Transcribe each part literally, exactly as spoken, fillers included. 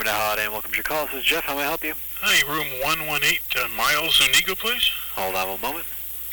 Internet Holiday and welcome to your call. This is Jeff. How may I help you? Hi, room one one eight, uh, Miles Zuniga, please. Hold on one moment.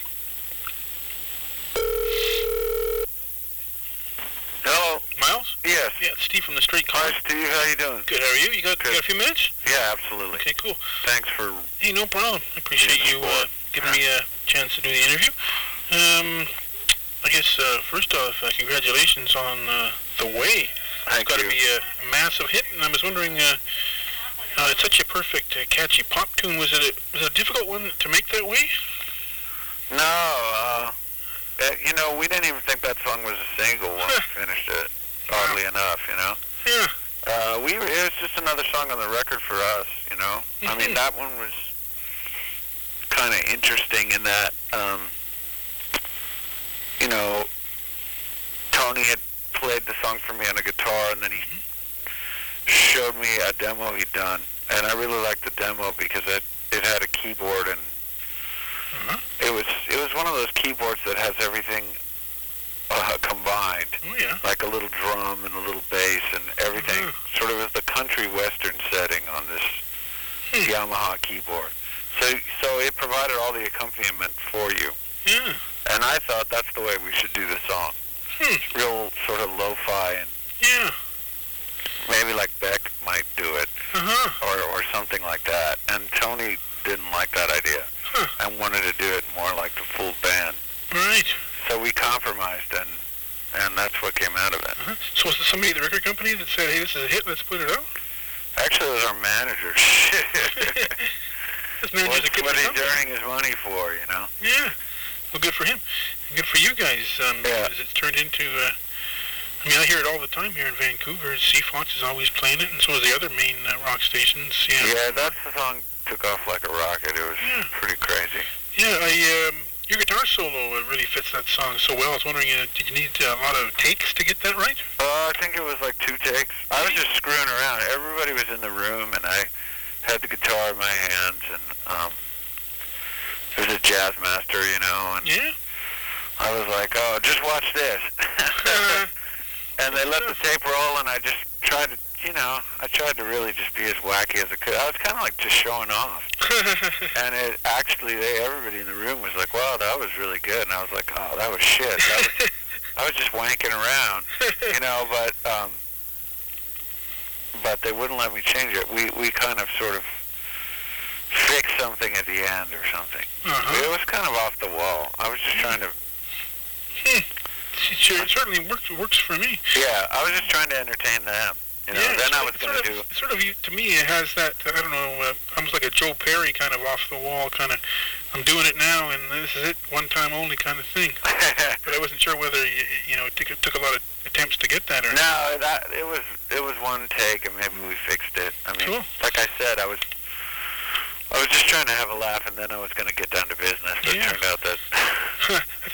Hello? Miles? Yes. Yeah, it's Steve from the Straight Call. Hi, Steve. How you doing? Good, how are you? You got, you got a few minutes? Yeah, absolutely. Okay, cool. Thanks for... Hey, no problem. I appreciate you uh, giving me a chance to do the interview. Um, I guess, uh, first off, uh, congratulations on uh, The Way. Thank It's got to you. be a massive hit, and I was wondering, uh, uh, it's such a perfect, uh, catchy pop tune. Was it, a, was it a difficult one to make that way? No, uh, uh, you know, we didn't even think that song was a single when we finished it, oddly enough, you know. Yeah. Uh, we were, it was just another song on the record for us, you know. Mm-hmm. I mean, that one was kind of interesting in that, um, you know, Tony had played the song for me on a guitar, and then he showed me a demo he'd done, and I really liked the demo because it it had a keyboard, and Uh-huh. it was it was one of those keyboards that has everything uh, combined, Oh, yeah. like a little drum and a little bass and everything, Mhm. sort of as the country western setting on this Hmm. Yamaha keyboard. So so it provided all the accompaniment for you, Yeah. and I thought that's the way we should do the song. Hmm. Real sort of lo-fi, and Yeah. maybe like Beck might do it, Uh-huh. or or something like that. And Tony didn't like that idea Huh. and wanted to do it more like the full band. Right. So we compromised, and and that's what came out of it. Uh-huh. So was there somebody at the record company that said, hey, this is a hit, let's put it out? Actually, it was our manager. This manager's What's a good what he's company. earning his money for, you know? Yeah. Well, good for him. And good for you guys. Um, Yeah. because it's turned into, uh, I mean, I hear it all the time here in Vancouver. C F O X is always playing it, and so is the other main uh, rock stations. Yeah. Yeah, that's the song took off like a rocket. It was Yeah. pretty crazy. Yeah, I, um, your guitar solo uh, really fits that song so well. I was wondering, uh, did you need uh, a lot of takes to get that right? Uh, I think it was like two takes. I was just screwing around. Everybody was in the room, and I had the guitar in my hands, and um, it was a jazz master, you know, and Yeah. I was like, oh, just watch this. Uh, And they let the tape roll, and I just tried to, you know, I tried to really just be as wacky as I could. I was kind of like just showing off. And it actually, they, everybody in the room was like, wow, that was really good. And I was like, oh, that was shit. That was, I was just wanking around, you know, but um, but they wouldn't let me change it. We, we kind of sort of fixed something at the end or something. uh-huh. It was kind of off the wall. I was just trying to, Hmm. It sure- it certainly works, works for me. yeah, I was just trying to entertain them. You know, Yeah, then it's I sort was of- going to sort do... of, Sort of, you- to me, it has that, uh, I don't know, uh, almost like a Joe Perry kind of off-the-wall kind of, I'm doing it now, and this is it, one time only kind of thing. But I wasn't sure whether, you, you know, it took, it took a lot of attempts to get that or not. No, that it was it was one take, and maybe we fixed it. I mean, Cool. like I said, I was I was just trying to have a laugh, and then I was going to get down to business. But Yeah. it turned out that I think